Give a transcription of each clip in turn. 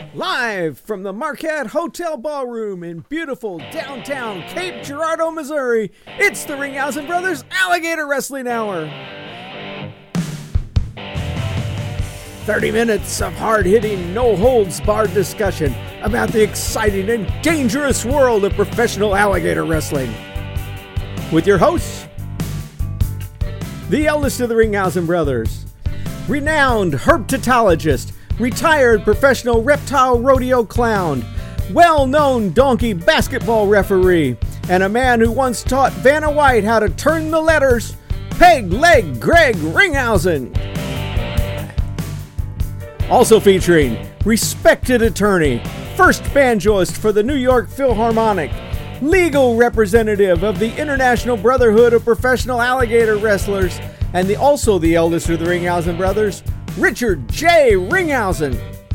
Live from the Marquette Hotel Ballroom in beautiful downtown Cape Girardeau, Missouri, it's the Ringhausen Brothers Alligator Wrestling Hour. 30 minutes of hard-hitting, no-holds-barred discussion about the exciting and dangerous world of professional alligator wrestling. With your hosts, the eldest of the Ringhausen Brothers, renowned herpetologist, retired professional reptile rodeo clown, well-known donkey basketball referee, and a man who once taught Vanna White how to turn the letters, Peg Leg Greg Ringhausen. Also featuring respected attorney, first banjoist for the New York Philharmonic, legal representative of the International Brotherhood of Professional Alligator Wrestlers, and also the eldest of the Ringhausen Brothers, Richard J. Ringhausen.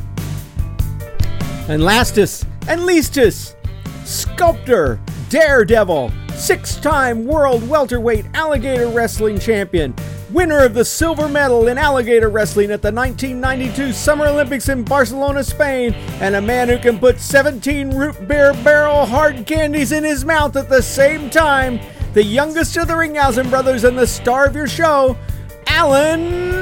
And lastest and leastest, sculptor, daredevil, six-time world welterweight alligator wrestling champion, winner of the silver medal in alligator wrestling at the 1992 Summer Olympics in Barcelona, Spain, and a man who can put 17 root beer barrel hard candies in his mouth at the same time, the youngest of the Ringhausen brothers and the star of your show, Alan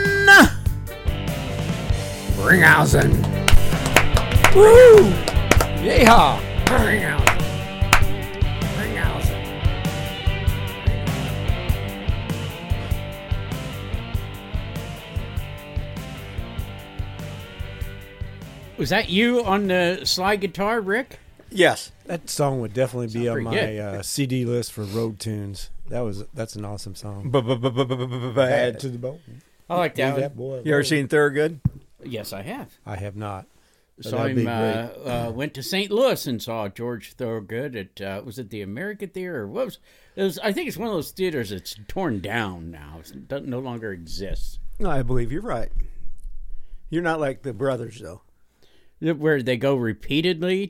Ringhausen. Woo! Yeehaw! Ringhausen. Ringhausen. Was that you on the slide guitar, Rick? Yes. That song would definitely be on pretty my CD list for road tunes. That's an awesome song. Bad Add to the bone. I like that one. Boy. You ever seen Thorogood? Yes, I have. I have not. But Saw that'd be him. great. Went to St. Louis and saw George Thorogood at was it the American Theater? Or what was it? Was I think it's one of those theaters that's torn down now. It doesn't no longer exists. No, I believe you're right. You're not like the brothers, though. Where they go religiously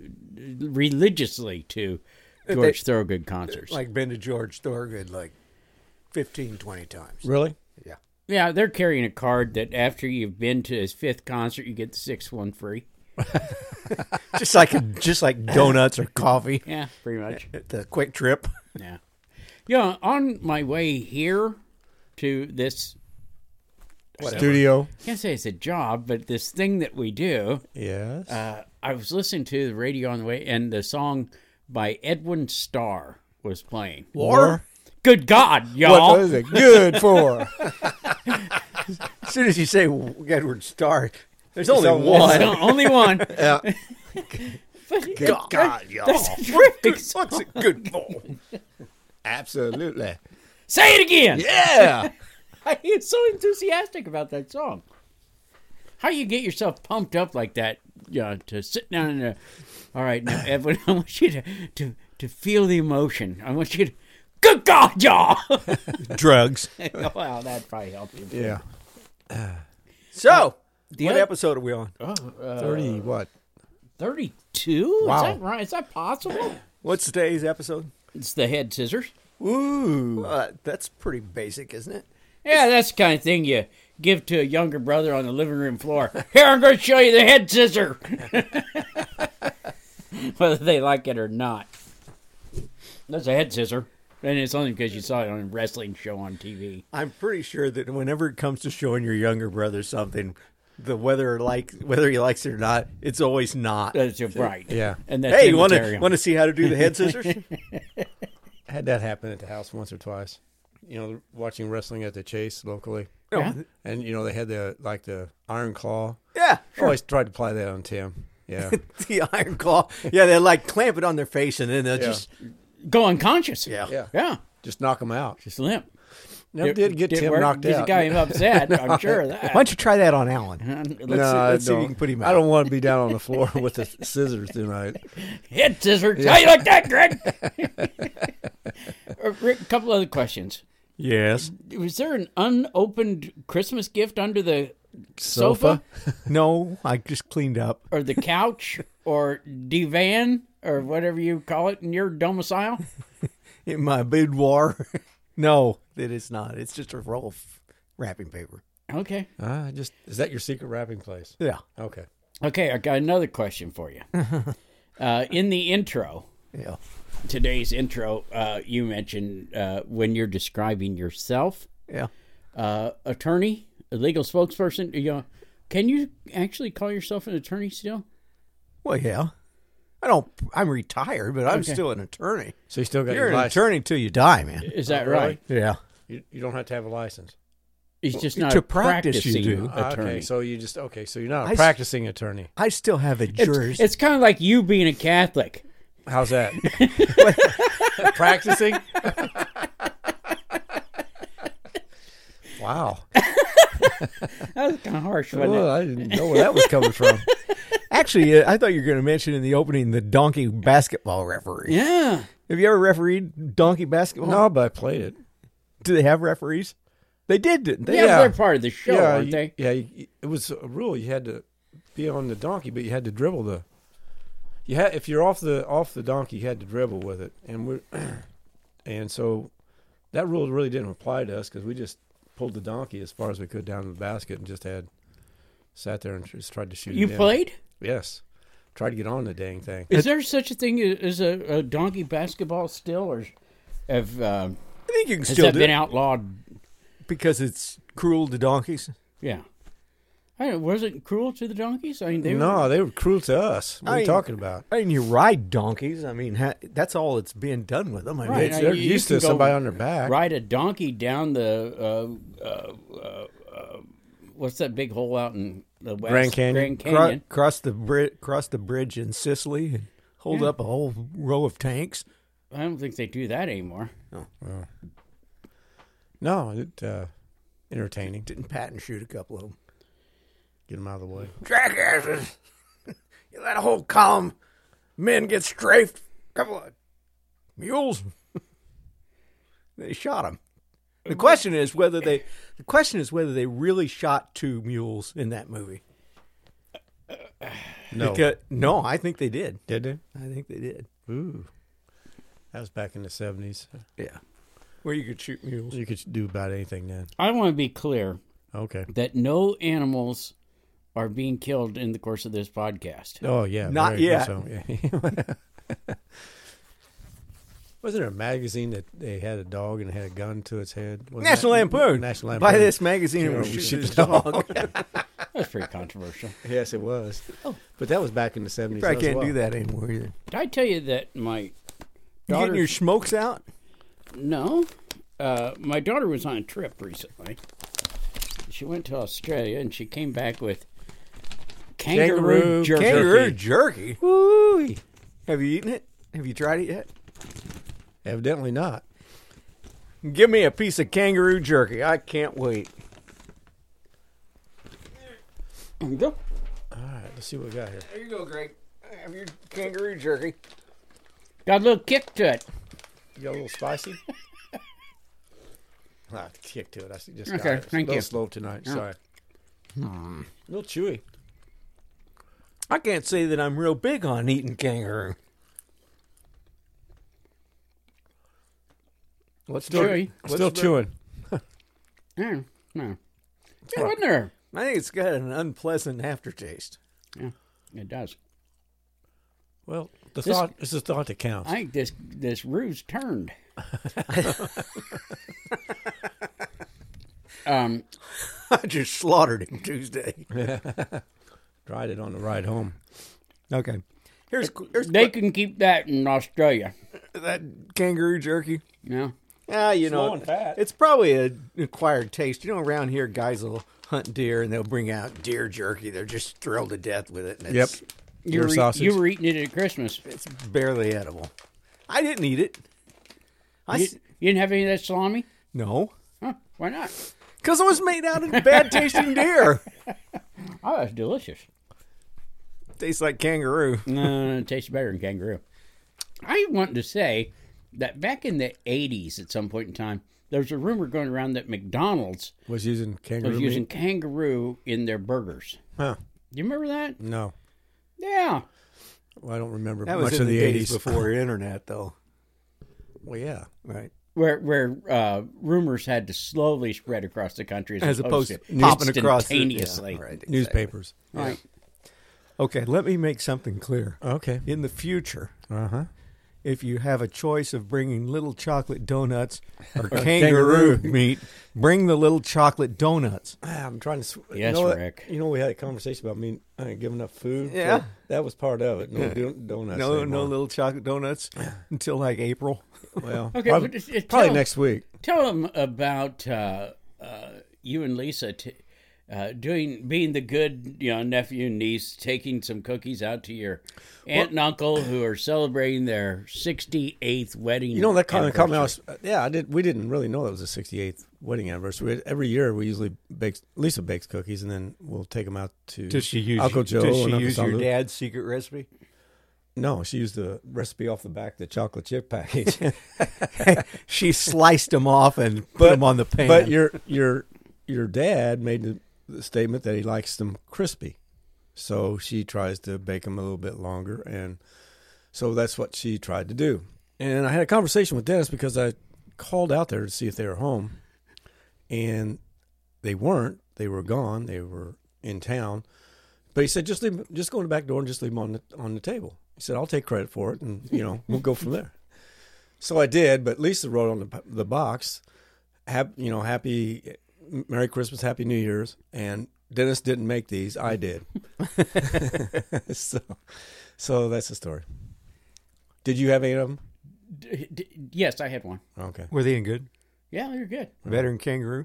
to George Thorogood concerts. Like been to George Thorogood like 15, 20 times. Really? Yeah. Yeah, they're carrying a card that after you've been to his fifth concert, you get the sixth one free. just like donuts or coffee. Yeah, pretty much. At the Quick Trip. Yeah. Yeah, on my way here to this, Studio. I can't say it's a job, but this thing that we do, Yes. I was listening to the radio on the way, and the song by Edwin Starr was playing. War? Good God, y'all. What was it good for? As soon as you say Edward Starr, there's It's only only one. Only one. Yeah. Good God, y'all. That's a terrific song. What's it good for? Absolutely. Say it again. Yeah. He was so enthusiastic about that song. How you get yourself pumped up like that to sit down and all right, now, Edwin, I want you to feel the emotion. I want you to, good God, y'all. Drugs. Well, that'd probably help you. Yeah. So, The what other- episode are we on? 30 what? 32? Wow. Is that right? Is that possible? What's today's episode? It's the head scissors. Ooh. That's pretty basic, isn't it? Yeah, that's the kind of thing you give to a younger brother on the living room floor. Here, I'm going to show you the head scissor. Whether they like it or not. That's a head scissor. And it's only because you saw it on a wrestling show on TV. I'm pretty sure that whenever it comes to showing your younger brother something, whether he likes it or not, it's always not. That's right. Yeah. And that's Hey, you want immaterial. to see how to do the head scissors? Had that happen at the house once or twice. You know, watching wrestling at the Chase locally. Yeah. And, you know, they had the Iron Claw. Yeah, I always tried to apply that on Tim. Yeah. the iron claw. Yeah, they like clamp it on their face and then they'll Yeah. just Go unconscious. Yeah. Yeah. Just knock them out. Just limp. Never did get Tim work. knocked Did out. the guy upset. I'm sure of that. Why don't you try that on Alan? Let's see if you can put him out. I don't want to be down on the floor with the scissors tonight. head scissors. How you like that, Greg? Rick, a couple other questions. Yes. Was there an unopened Christmas gift under the sofa? No, I just cleaned up. Or the couch? Or divan? Or whatever you call it in your domicile? In my boudoir. No, it is not. It's just a roll of wrapping paper. Okay. Is that your secret wrapping place? Yeah. Okay. Okay, I got another question for you. In the intro, Yeah. today's intro, you mentioned when you're describing yourself, Yeah. attorney, a legal spokesperson. Can you actually call yourself an attorney still? Well, yeah. I'm retired, but I'm Okay. still an attorney. So you still got You're your an license? attorney till you die, man. Is that really? right? Yeah. You don't have to have a license. He's just not to a practice, you practicing do. attorney. Okay, so so you're not I a s- practicing attorney. I still have a juris. It's kind of like you being a Catholic. How's that? Practicing? Wow. That was kind of harsh, wasn't Well, I didn't know where that was coming from. Actually, I thought you were going to mention in the opening the donkey basketball referee. it? Yeah. Have you ever refereed donkey basketball? No, but I played it. Do they have referees? They did, didn't they? Yeah, Yeah. they're part of the show, aren't they? Yeah, it was a rule. You had to be on the donkey, but you had to dribble the. If you're off the donkey, you had to dribble with it, and so that rule really didn't apply to us because we just pulled the donkey as far as we could down to the basket and just sat there and just tried to shoot. You it in. played? Yes, tried to get on the dang thing. Is there such a thing as a donkey basketball still, or have I think you can has still that do been it outlawed? because it's cruel to donkeys. Yeah. I don't, was it cruel to the donkeys? I mean, they No, they were cruel to us. What are you talking about? I mean, you ride donkeys. I mean, that's all that's being done with them. I mean, Right. They're You used can to go somebody on their back. ride a donkey down the what's that big hole out in the west? Grand Canyon. Grand Canyon. cross the bridge in Sicily and hold up a whole row of tanks. I don't think they do that anymore. No, entertaining. Didn't pat and shoot a couple of them. Get them out of the way. Jackasses! You let a whole column men get strafed. Couple of mules. They shot them. The question is whether they really shot 2 mules in that movie. No. No, I think they did. Did they? I think they did. Ooh. That was back in the 70s. Yeah. Where you could shoot mules. You could do about anything then. I want to be clear Okay. that no animals are being killed in the course of this podcast. Oh, yeah. Not very yet. So. Yeah. Wasn't there a magazine that they had a dog and it had a gun to its head? Wasn't National that- Lampoon. National Lampoon. Buy this magazine You and know, we'll we shoot shoot this the dog. That's pretty controversial. Yes, it was. But that was back in the 70s. Probably as can't well. do that anymore either. Did I tell you that my You daughter... getting your smokes out? No. My daughter was on a trip recently. She went to Australia and she came back with kangaroo jerky. Kangaroo jerky. Woo! Have you eaten it? Have you tried it yet? Evidently not. Give me a piece of kangaroo jerky. I can't wait. There you go. All right, let's see what we got here. There you go, Greg. Have your kangaroo jerky. Got a little kick to it. You got a little spicy? I'll have to kick to it. I just got Okay, it. thank a little you. slow tonight. Sorry. A little chewy. I can't say that I'm real big on eating kangaroo. What's chewy? Still chewing. Yeah, no. Yeah, wasn't there? I think it's got an unpleasant aftertaste. Yeah, it does. Well, This- it's the thought that counts. I think this ruse turned. I just slaughtered him Tuesday. Tried it on the ride home. Okay. Here's They can keep that in Australia. that kangaroo jerky. You know? Ah, you Slow know, and fat. it's probably an acquired taste. You know, around here, guys will hunt deer and they'll bring out deer jerky. They're just thrilled to death with it. And Yep. You sausage. you were eating it at Christmas. It's barely edible. I didn't eat it. You didn't have any of that salami? No, Huh? Why not? because it was made out of bad tasting deer. Oh, that's delicious. Tastes like kangaroo. No, it tastes better than kangaroo. I wanted to say that back in the 80s at some point in time, there was a rumor going around that McDonald's Was using kangaroo was meat? using kangaroo in their burgers. Huh. Do you remember that? No. Yeah. Well, I don't remember That much was in of the the days 80s. before internet, though. Well, yeah. Right. Where rumors had to slowly spread across the country As opposed to to popping across the- instantaneously. yeah, right, exactly. Newspapers. Right. Okay, let me make something clear. Okay. In the future, Uh-huh. if you have a choice of bringing little chocolate donuts or kangaroo meat, bring the little chocolate donuts. I'm trying to. Yes, you know Rick. we had a conversation about me giving up food. Yeah. So that was part of it. No donuts. No anymore. little chocolate donuts until like April. Well, Okay, probably tell- next week. Tell them about you and Lisa being the good nephew and niece, taking some cookies out to your aunt and uncle who are celebrating their 68th wedding. You know, that kind of caught me. anniversary. We didn't really know that was the 68th wedding anniversary. Every year we usually Lisa bakes cookies, and then we'll take them out to Uncle Joe. Does and she Uncle use your Salu. dad's secret recipe? No, she used the recipe off the back of the chocolate chip package. She sliced them off and put them on the pan. But your dad made the statement that he likes them crispy, so she tries to bake them a little bit longer, and so that's what she tried to do. And I had a conversation with Dennis because I called out there to see if they were home, and they weren't. They were gone. They were in town. But he said, just go in the back door and just leave them on the table. He said, I'll take credit for it, and we'll go from there. So I did, but Lisa wrote on the box, happy Merry Christmas, Happy New Year's, and Dennis didn't make these. I did. So that's the story. Did you have any of them? Yes, I had one. Okay. Were they any good? Yeah, they're good. Better than kangaroo?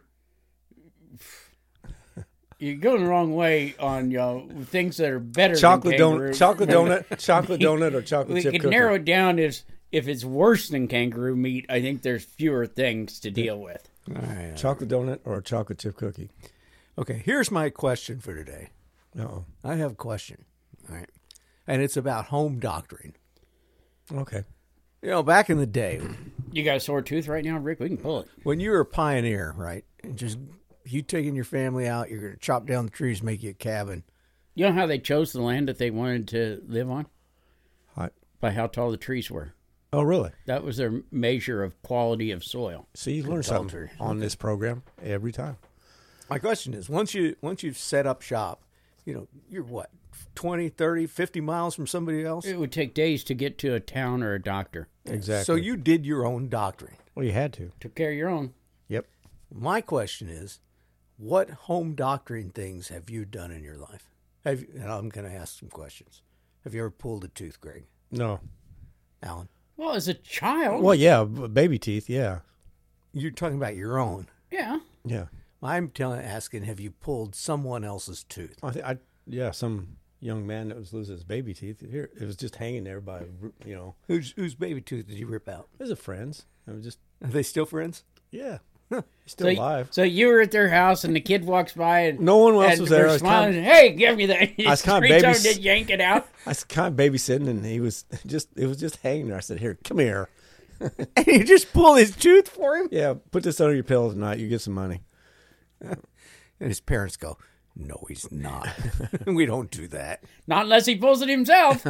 You're going the wrong way on things that are better Chocolate than kangaroo. chocolate donut, or chocolate We chip could cookie. narrow it down as if it's worse than kangaroo meat. I think there's fewer things to deal with. All right. Chocolate donut or a chocolate chip cookie. Okay, here's my question for today. Uh-oh. I have a question. All right. And it's about home doctoring. Okay. Back in the day, You got a sore tooth right now, Rick? We can pull it. when you were a pioneer, right? And just you taking your family out, you're going to chop down the trees, make you a cabin. You know how they chose the land that they wanted to live on? Hi. By how tall the trees were. Oh, really? That was their measure of quality of soil. See, you learn something on this program every time. My question is, once you've set up shop, you're what, 20, 30, 50 miles from somebody else? It would take days to get to a town or a doctor. Exactly. So you did your own doctoring. Well, you had to. Took care of your own. Yep. My question is, what home doctoring things have you done in your life? And I'm going to ask some questions. Have you ever pulled a tooth, Greg? No. Alan? Well, as a child. Well, yeah, baby teeth, yeah. You're talking about your own. Yeah. Yeah. I'm asking, have you pulled someone else's tooth? Some young man that was losing his baby teeth. Here, it was just hanging there by, Whose baby tooth did you rip out? it was a friend's. It was just, Are they still friends? yeah. He's still alive. So you were at their house and the kid walks by and No one else and was there. they're I was smiling. kind Hey, give me that. I was kind of Reach over babys- and yank it out. I was kind of babysitting, and it was just hanging there. I said, here, come here. And you just pull his tooth for him? Yeah, put this under your pillow tonight. You get some money. And his parents go, no, he's not. We don't do that. Not unless he pulls it himself.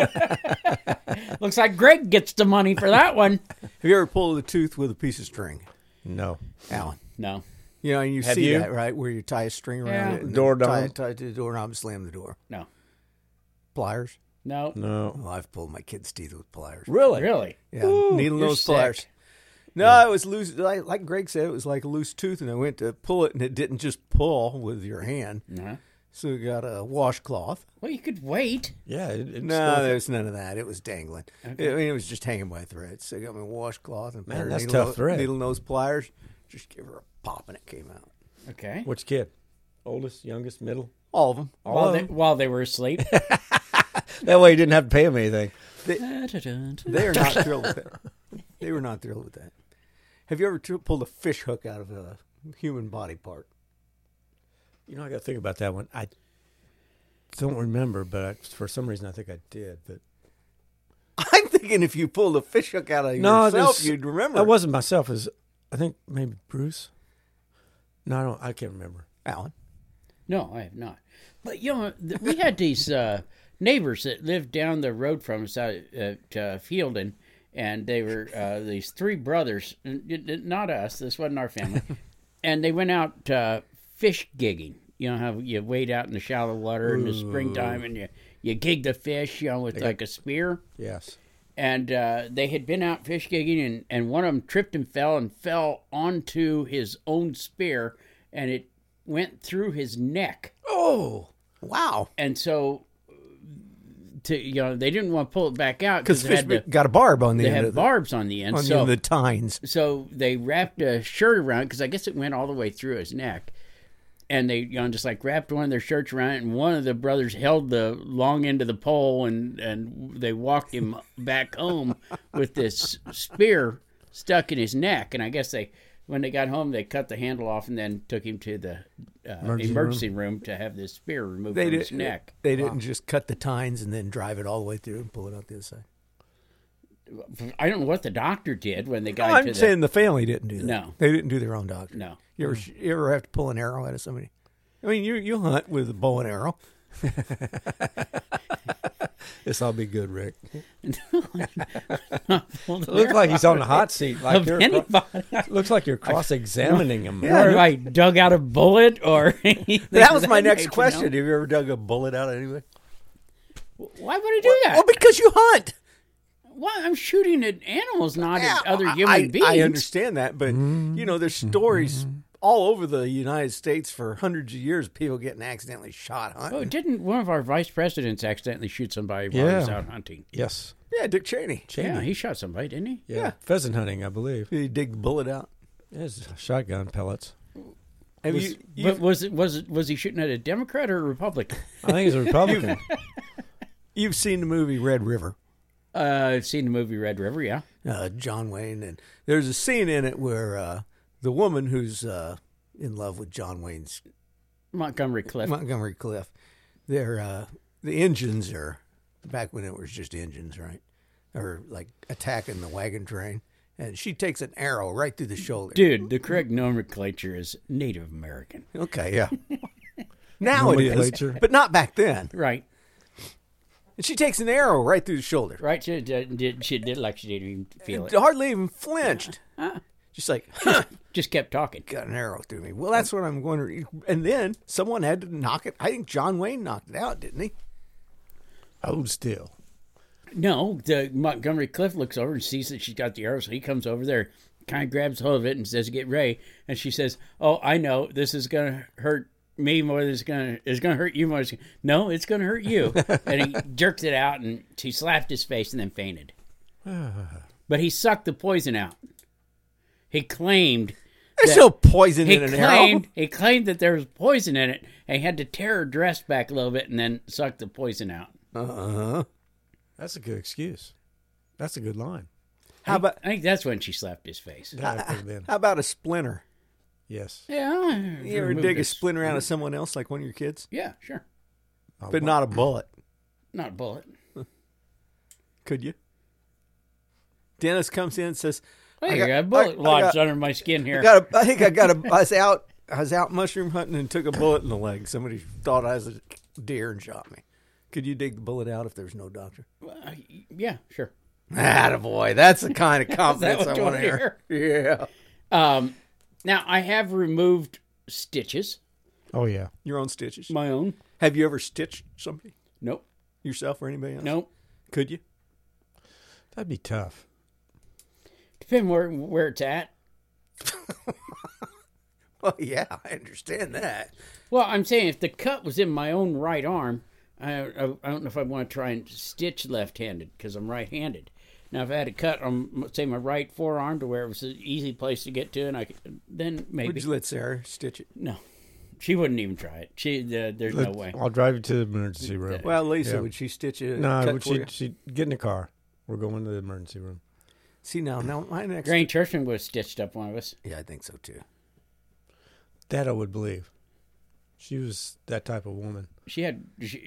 Looks like Greg gets the money for that one. Have you ever pulled a tooth with a piece of string? No. Alan? No. You Have see you? that, right? Where you tie a string around Yeah. it. And Door then tie knob? it to the doorknob and slam the door. No. Pliers? No. No. Well, I've pulled my kids' teeth with pliers. Really? Really? Yeah, Ooh, needle you're nose sick. pliers. No, it was loose. Like Greg said, it was like a loose tooth, and I went to pull it, and it didn't just pull with your hand. No. So we got a washcloth. Well, you could wait. Yeah. It's No, there was none of that. It was dangling. It was just hanging by threads. So I got my washcloth and Man, pair of that's needle tough thread. needle nose pliers. Just give her a pop, and it came out. Okay. Which kid? Oldest, youngest, middle? All of them. While they were asleep. That way you didn't have to pay them anything. They are not thrilled with that. They were not thrilled with that. Have you ever pulled a fish hook out of a human body part? I got to think about that one. I don't remember, but for some reason I think I did. But I'm thinking if you pulled a fish hook out of yourself, you'd remember. That wasn't myself. It was, I think maybe Bruce. No, I can't remember. Alan. No, I have not. But, we had these neighbors that lived down the road from us out at Fieldon, and they were these three brothers, not us, this wasn't our family, and they went out fish gigging. You know how you wade out in the shallow water in the springtime and you gig the fish, with like a spear. Yes. And they had been out fish gigging, and one of them tripped and fell onto his own spear, and it went through his neck. Oh, wow. And so, they didn't want to pull it back out Because fish got a barb on the they end. had barbs on the end. On So the tines. So they wrapped a shirt around it, because I guess it went all the way through his neck. And they just like wrapped one of their shirts around it, and one of the brothers held the long end of the pole, and they walked him back home with this spear stuck in his neck. And I guess when they got home, they cut the handle off and then took him to the emergency room to have this spear removed from his neck. They didn't just cut the tines and then drive it all the way through and pull it out the other side. I don't know what the doctor did when they got I'm saying the family didn't do that. No. They didn't do their own doctor. No. You ever have to pull an arrow out of somebody? I mean, you hunt with a bow and arrow. This will be good, Rick. Well, Looks like he's on the hot seat. Like of anybody. looks like you're cross-examining him. Or if I dug out a bullet or anything. That was my of that next nature, question. no? Have you ever dug a bullet out anyway? Why would I do that? Well, because you hunt. Well, I'm shooting at animals, not at other human beings. I understand that, but there's stories all over the United States for hundreds of years of people getting accidentally shot hunting. Oh, didn't one of our vice presidents accidentally shoot somebody while he was out hunting? Yes. Yeah, Dick Cheney. Yeah, he shot somebody, didn't he? Yeah. Pheasant hunting, I believe. Did he dig the bullet out? It's shotgun pellets. Was he shooting at a Democrat or a Republican? I think he's a Republican. You've seen the movie Red River. I've seen the movie Red River, yeah. John Wayne, and there's a scene in it where the woman who's in love with John Wayne's Montgomery Cliff. they're the engines are back when it was just engines, right? Or like attacking the wagon train, and she takes an arrow right through the shoulder. Dude, the correct nomenclature is Native American. Okay, yeah. Now it is, Nomenclature. but not back then. Right. And she takes an arrow right through the shoulder. Right, she did like she didn't even feel it. Hardly even flinched. Just like, Just kept talking. got an arrow through me. Well, that's what I'm wondering. And then someone had to knock it. I think John Wayne knocked it out, didn't he? Hold still. No, the Montgomery Cliff looks over and sees that she's got the arrow, so he comes over there, kind of grabs hold of it and says, "Get ready." And she says, "Oh, I know. This is going to hurt me more than it's going to hurt you more." No, it's going to hurt you. And he jerked it out, and she slapped his face and then fainted. But he sucked the poison out. He claimed There's no poison in an arrow. He claimed that there was poison in it, and he had to tear her dress back a little bit and then suck the poison out. Uh-huh. That's a good excuse. That's a good line. I think that's when she slapped his face. That could have been. How about a splinter? Yes. Yeah. You ever dig a splinter out of someone else, like one of your kids? Yeah, sure. But not a bullet. Not a bullet. Could you? Dennis comes in and says, I got a bullet lodged under my skin here. I was out mushroom hunting and took a bullet in the leg. Somebody thought I was a deer and shot me. Could you dig the bullet out if there's no doctor? Yeah, sure. Attaboy. That's the kind of confidence what I you want to wanna hear. Yeah. Now, I have removed stitches. Oh, yeah. Your own stitches. My own. Have you ever stitched somebody? Nope. Yourself or anybody else? Nope. Could you? That'd be tough. Depending where it's at. Well, yeah, I understand that. Well, I'm saying if the cut was in my own right arm, I don't know if I want to try and stitch left-handed because I'm right-handed. Now, if I had a cut on, say, my right forearm to where it was an easy place to get to, and I could, then maybe. Would you let Sarah stitch it? No. She wouldn't even try it. There's no way. I'll drive you to the emergency room. Well, Lisa, Yeah. would she stitch it? No, she get in the car. We're going to the emergency room. See, now my next... Granny Churchman would have stitched up one of us. Yeah, I think so, too. That I would believe. She was that type of woman. She had,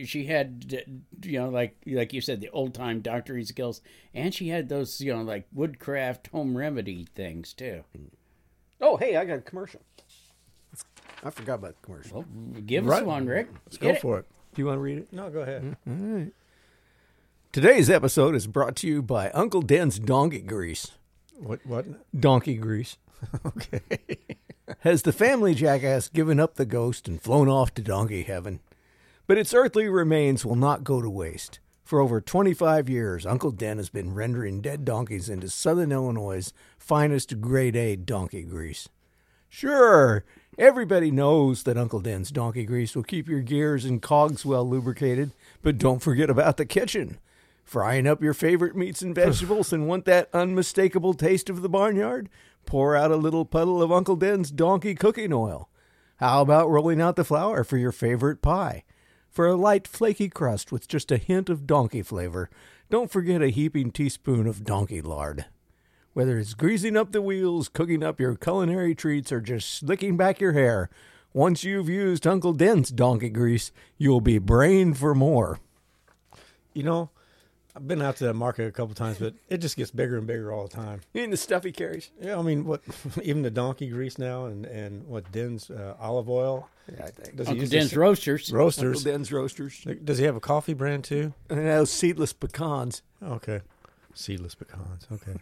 like you said, the old time doctoring skills, and she had those, like woodcraft home remedy things too. Oh, hey, I got a commercial. I forgot about the commercial. Well, give us one, Rick. Let's go for it. Do you want to read it? No, go ahead. All right. Today's episode is brought to you by Uncle Den's Donkey Grease. What? Donkey Grease. Okay. has the family jackass given up the ghost and flown off to donkey heaven. But its earthly remains will not go to waste. For over 25 years, Uncle Den has been rendering dead donkeys into Southern Illinois' finest grade A donkey grease. Sure, everybody knows that Uncle Den's donkey grease will keep your gears and cogs well lubricated, but don't forget about the kitchen. Frying up your favorite meats and vegetables and want that unmistakable taste of the barnyard? Pour out a little puddle of Uncle Den's donkey cooking oil. How about rolling out the flour for your favorite pie? For a light, flaky crust with just a hint of donkey flavor, don't forget a heaping teaspoon of donkey lard. Whether it's greasing up the wheels, cooking up your culinary treats, or just slicking back your hair, once you've used Uncle Den's donkey grease, you'll be braying for more. You know, I've been out to that market a couple times, but it just gets bigger and bigger all the time. You mean the stuff he carries? Yeah, I mean, what? Even the donkey grease now, and what Den's olive oil. Yeah, I think. Does he Uncle use Den's this- Roasters. roasters? Uncle Den's Roasters. Does he have a coffee brand too? And those seedless pecans. Okay, seedless pecans. Okay.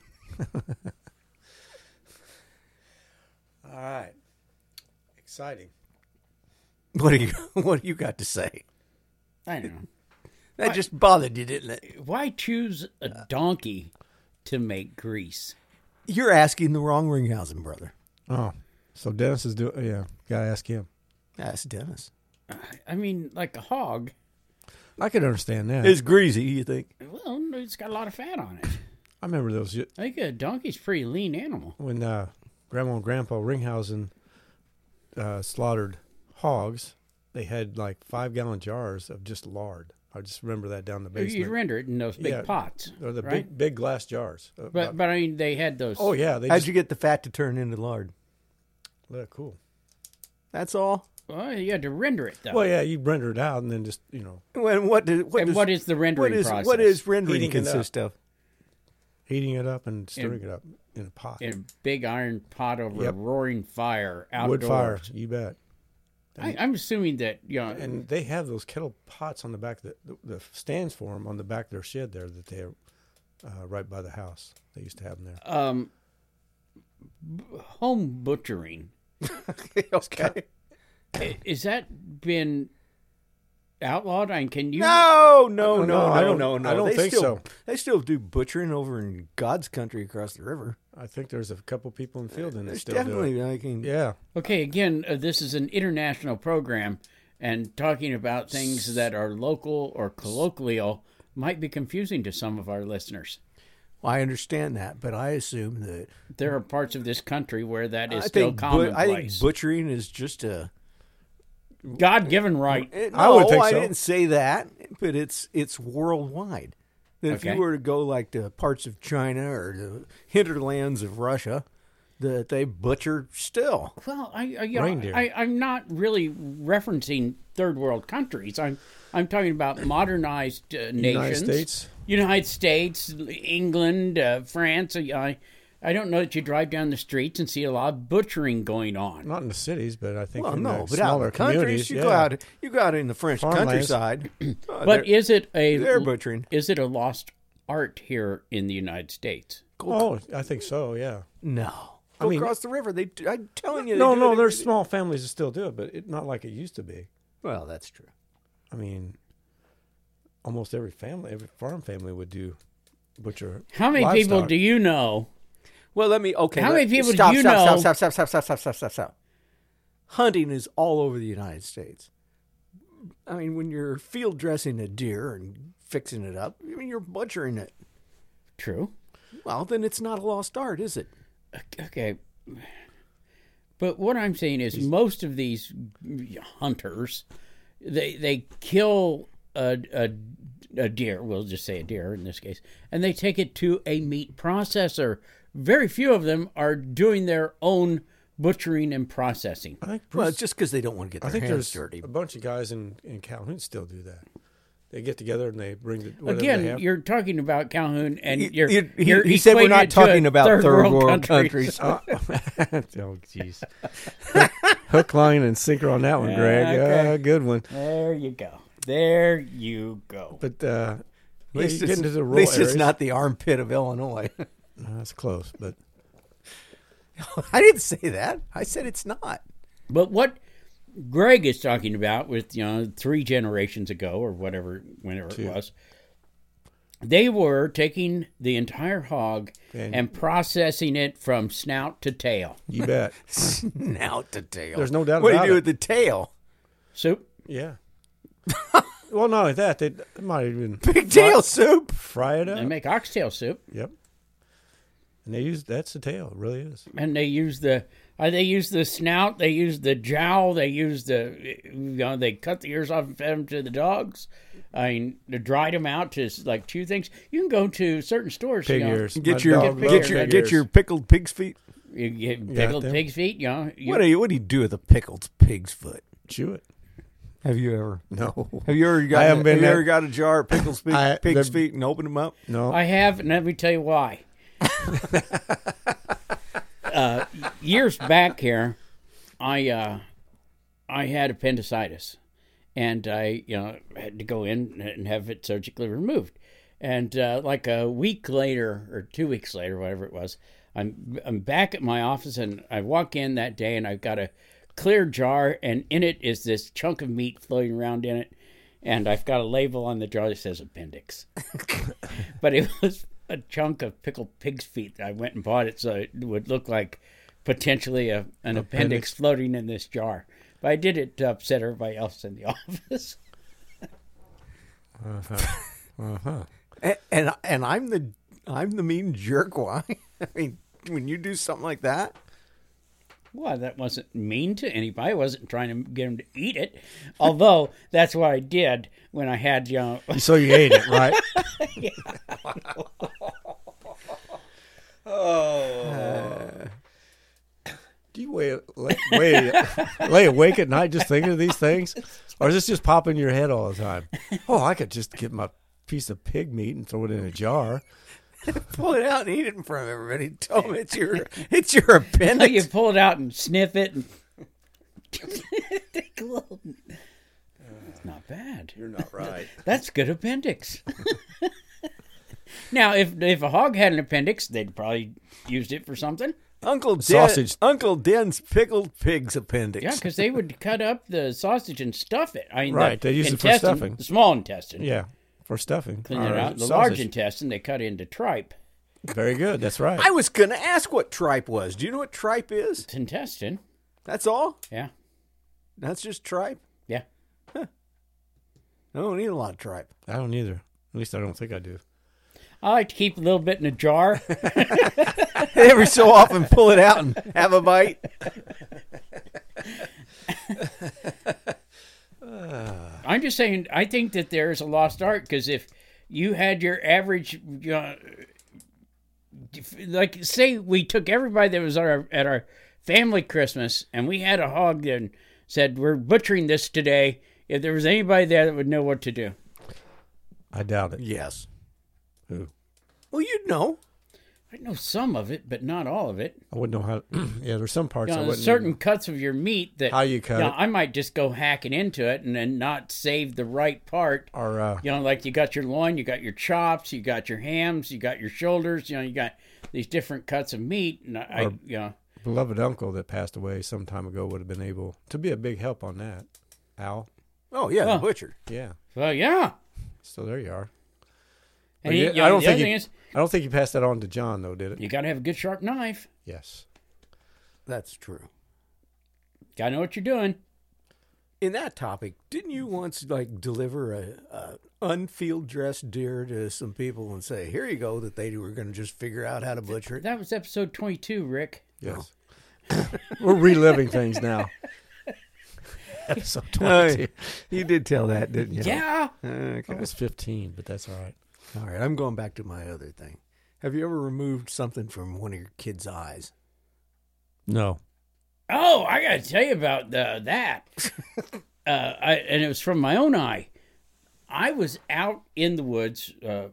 All right. Exciting. What do you got to say? I don't know. That just bothered you, didn't it? Why choose a donkey to make grease? You're asking the wrong Ringhausen brother. Oh, so Dennis is doing. Yeah, gotta ask him. That's Dennis. I mean, like a hog. I could understand that. It's greasy, you think? Well, it's got a lot of fat on it. I remember those I think a donkey's a pretty lean animal. when Grandma and Grandpa Ringhausen slaughtered hogs. They had like 5-gallon jars of just lard. I just remember that down the basement. You'd render it in those big Yeah. pots, Or the right? big glass jars. But I mean, they had those. oh yeah, they How'd just you get the fat to turn into lard? cool. That's all. Well, you had to render it though. Well, yeah, you render it out and then just What is the rendering process? What is rendering Heating it up. consist of? heating it up and stirring it up in a pot. In a big iron pot over Yep. a roaring fire outdoors. Wood fire, you bet. I'm assuming that And they have those kettle pots on the back, the stands for them on the back of their shed there that they right by the house. They used to have them there. home butchering. Okay. Is that been outlawed? And can you? No. I don't think so. They still do butchering over in God's country across the river. I think there's a couple people in Fielden that There's still do definitely, it. Yeah. Okay, again, this is an international program, and talking about things that are local or colloquial might be confusing to some of our listeners. I understand that, but I assume that There are parts of this country where that is I still think commonplace. butchering is just a God-given right. No, I would think I so. didn't say that, but it's worldwide. That if Okay. you were to go like to parts of China or the hinterlands of Russia, that they butcher still. Well, Reindeer. I'm not really referencing third world countries. I'm talking about modernized nations. United States. United States, England, France. I don't know that you drive down the streets and see a lot of butchering going on. Not in the cities, but I think Well, in no, the but out in smaller the countries, communities. you go out in the French Farmlands. countryside. But is it they're butchering. Is it a lost art here in the United States? Oh, I think so. Yeah. No, go mean- across the river. I'm telling you. they No, do no. it There's every- small families that still do it, but not like it used to be. Well, that's true. I mean, almost every farm family would do butcher. How many people livestock. do you know? Well, let me. Okay. How many people do stop, you stop, know- Stop. Hunting is all over the United States. I mean, when you're field dressing a deer and fixing it up, I mean, you're butchering it. True. Well, then it's not a lost art, is it? Okay. But what I'm saying is most of these hunters, they kill a deer, we'll just say a deer in this case, and they take it to a meat processor. Very few of them are doing their own butchering and processing. I think Well, Bruce, it's just because they don't want to get I their think hands there's dirty. a bunch of guys in Calhoun still do that. They get together and they bring the whatever they Again, have. you're talking about Calhoun, and He- you're, he- you're he said we're equating not it to a talking about third world countries. Oh, jeez. Hook, line, and sinker on that one, Greg. okay. Good one. There you go. There you go. But At you least get it's, into the at rural least it's areas. not the armpit of Illinois. No, that's close, but I didn't say that. I said it's not. But what Greg is talking about with 3 generations ago or whenever it was, they were taking the entire hog and processing it from snout to tail. You bet. Snout to tail. There's no doubt What do about you do it. with the tail? Soup. Yeah. Well, not only that, they might even Pigtail soup. fry it They up. make oxtail soup, Yep. And that's the tail. It really is. and they use the snout. They use the jowl. They use they cut the ears off and fed them to the dogs. I mean, they dried them out to like chew things. You can go to certain stores. Pig ears. Get My your dog get loves your- pig get ears. your pickled pig's feet. You get pickled them. pig's feet. What do you do with a pickled pig's foot? Chew it. Have you ever? No. Have you ever got? I haven't been have you that- ever got a jar of pickled pig's the- feet and opened them up? No. I have, and let me tell you why. Years back here, I had appendicitis, and I had to go in and have it surgically removed. And like a week later or 2 weeks later, whatever it was, I'm back at my office, and I walk in that day, and I've got a clear jar, and in it is this chunk of meat floating around in it, and I've got a label on the jar that says appendix. But it was a chunk of pickled pig's feet that I went and bought it so it would look like potentially an appendix floating in this jar. But I did it to upset everybody else in the office. And I'm the mean jerk. Why? I mean, when you do something like that, Well, that wasn't mean to anybody. I wasn't trying to get them to eat it. Although, that's what I did when I had, So you ate it, right? Do you lay awake at night just thinking of these things? Or is this just popping in your head all the time? Oh, I could just get my piece of pig meat and throw it in a jar. pull it out and eat it in front of everybody. Tell them it's your appendix. you pull it out and sniff it. And take a little. It's not bad. You're not right. That's good appendix. Now, if a hog had an appendix, they'd probably used it for something. Sausage. Uncle Den's pickled pig's appendix. Yeah, because they would cut up the sausage and stuff it. I mean, Right, the they use it for intestine, stuffing. The small intestine. Yeah, for stuffing. Clean it Or out. The sausage. large intestine they cut into tripe. Very good. That's right. I was going to ask what tripe was. Do you know what tripe is? It's intestine. That's all? Yeah. That's just tripe? Yeah. I don't eat a lot of tripe. I don't either. At least I don't think I do. I like to keep a little bit in a jar. Every so often pull it out and have a bite. I'm just saying, I think that there's a lost art because if you had your average, like say we took everybody that was at our family Christmas and we had a hog that said, we're butchering this today. If there was anybody there that would know what to do. I doubt it. Yes. Who? Well, you'd know. I know some of it, but not all of it. I wouldn't know how. Yeah, there's some parts I wouldn't. Certain cuts of your meat that How you cut it. I might just go hacking into it and then not save the right part. Or Like you got your loin, you got your chops, you got your hams, you got your shoulders. You got these different cuts of meat, and I beloved uncle that passed away some time ago would have been able to be a big help on that. Al. Oh, yeah, Oh. the butcher. Yeah. Well, yeah. So there you are. And But he, yeah, the I don't other think thing he- is, I don't think you passed that on to John though, did it? you got to have a good sharp knife. Yes. That's true. Got to know what you're doing. In that topic, didn't you once deliver a unfield dressed deer to some people and say, "Here you go," that they were going to just figure out how to butcher it? That was episode 22, Rick. Yes. We're reliving things now. Episode 22. You did tell that, didn't you? Yeah. Okay. I was 15, but that's all right. All right, I'm going back to my other thing. Have you ever removed something from one of your kids' eyes? No. Oh, I got to tell you about that. And it was from my own eye. I was out in the woods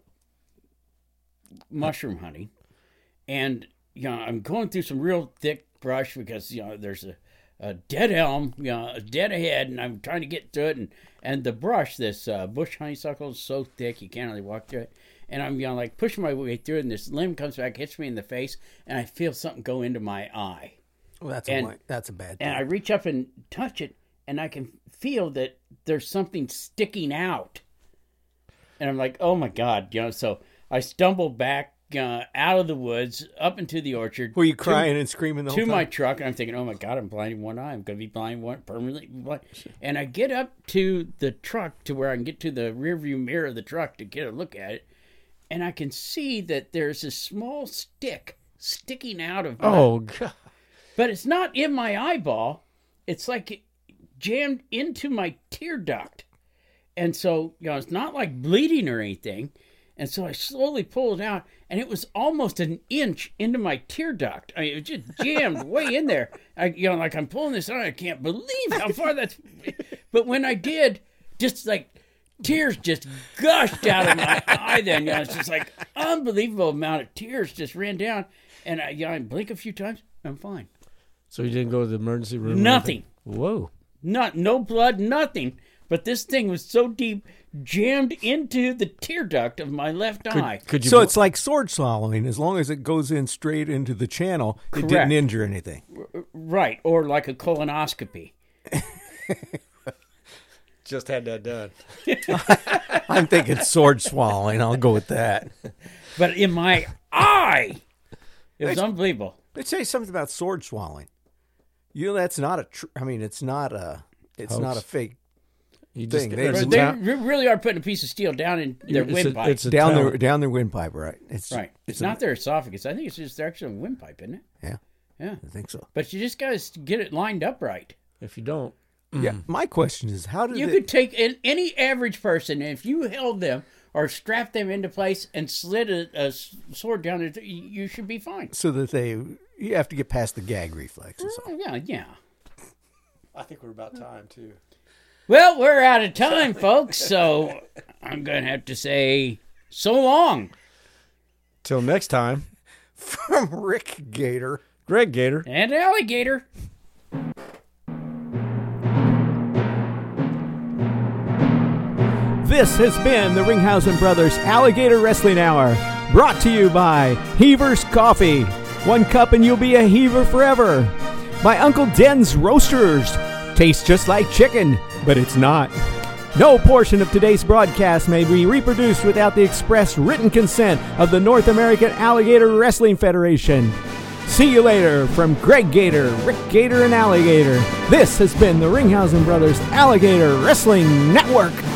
mushroom hunting, and I'm going through some real thick brush because there's dead elm, dead ahead, and I'm trying to get to it, and the brush, this bush honeysuckle is so thick you can't really walk through it. And I'm like pushing my way through it, and this limb comes back, hits me in the face, and I feel something go into my eye. Well, that's a bad thing. And I reach up and touch it, and I can feel that there's something sticking out. And I'm like, oh my God, so I stumble back out of the woods, up into the orchard. Were you crying and screaming the whole to time? my truck, and I'm thinking, oh my God, I'm blind in one eye. I'm going to be blind permanently blind. And I get up to the truck to where I can get to the rearview mirror of the truck to get a look at it. And I can see that there's a small stick sticking out of my... Oh, God. But it's not in my eyeball. It's like it jammed into my tear duct. And so, it's not like bleeding or anything. And so I slowly pulled it out, and it was almost an inch into my tear duct. I mean, it was just jammed way in there. Like I'm pulling this out, I can't believe how far that's... But when I did, just like... tears just gushed out of my eye then. It's just like unbelievable amount of tears just ran down. And I blink a few times, I'm fine. So you didn't go to the emergency room? Nothing. Whoa. No blood, nothing. But this thing was so deep, jammed into the tear duct of my left eye. So it's like sword swallowing. As long as it goes in straight into the channel, Correct. It didn't injure anything. Right. Or like a colonoscopy. Just had that done. I'm thinking sword swallowing. I'll go with that. But in my eye, it was unbelievable. Let's say something about sword swallowing. That's not a. It's not a. It's not a fake thing. They really are putting a piece of steel down in their windpipe. It's down their windpipe, right? Right. It's not their esophagus. I think it's just their actual windpipe, isn't it? Yeah. Yeah. I think so. But you just got to get it lined up right. If you don't. Yeah. My question is, how did you could take any average person, and if you held them or strapped them into place and slid a sword down it, you should be fine. So that you have to get past the gag reflexes. Yeah. I think we're about time, too. Well, we're out of time, folks, so I'm going to have to say so long. Till next time. From Rick Gator. Greg Gator. And Alligator. This has been the Ringhausen Brothers Alligator Wrestling Hour, brought to you by Heaver's Coffee. 1 cup and you'll be a Heaver forever. By Uncle Den's Roasters. Tastes just like chicken, but it's not. No portion of today's broadcast may be reproduced without the express written consent of the North American Alligator Wrestling Federation. See you later from Greg Gator, Rick Gator, and Alligator. This has been the Ringhausen Brothers Alligator Wrestling Network.